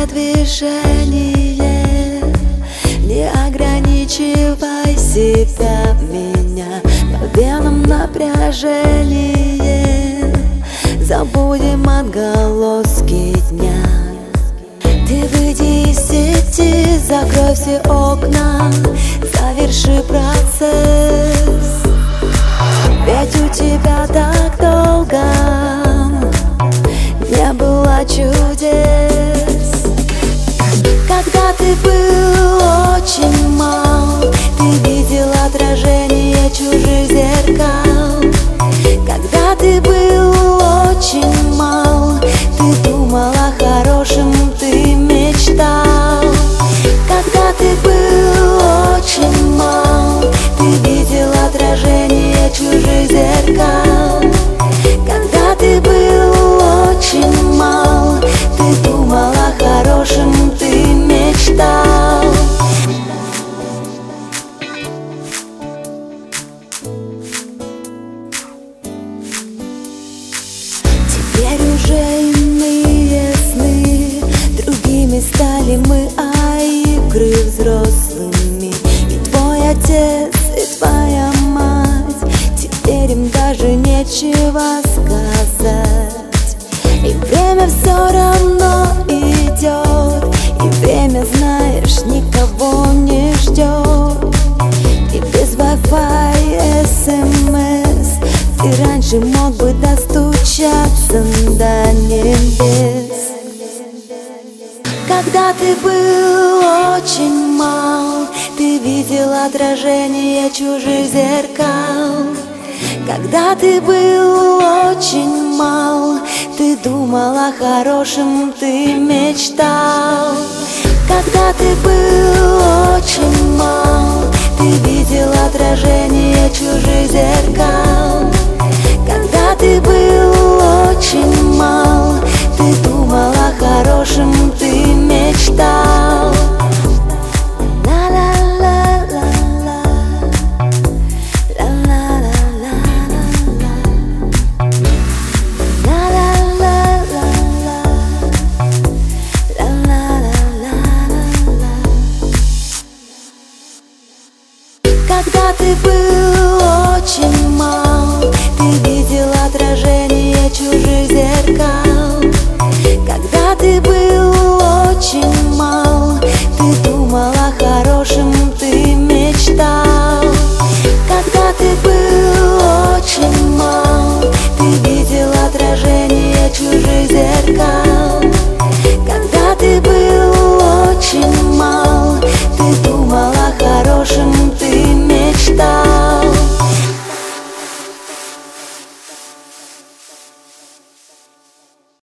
каждое движение. Не ограничивай себя, меня по венам напряжение. Забудем отголоски дня. Ты выйди из сети, закрой все окна, заверши процесс. Ведь у тебя так долго не было чудес. Когда ты был очень мал, ты видел отражение чужих зеркал. Когда ты был очень мал, ты думал о хорошем, ты мечтал. Когда ты был очень мал, ты видел отражение чужих зеркал. Когда ты был очень мал, ты думал о хорошем, ты мечтал. Теперь уже иные сны, другими стали мы, а игры взрослыми. И твой отец, и твоя мать, теперь им даже нечего сказать. И время все равно идет, и время, знаешь, никого не ждет. И без Wi-Fi, SMS ты раньше мог бы достучаться до небес. Когда ты был очень мал, ты видел отражение чужих зеркал. Когда ты был очень мал, ты думал о хорошем, ты мечтал. Когда ты был очень мал, ты видел отражение чужих зеркал. Когда ты был очень мал, ты думал о хорошем, ты мечтал. Когда ты был очень мал, ты видел отражение чужих зеркал. Когда ты был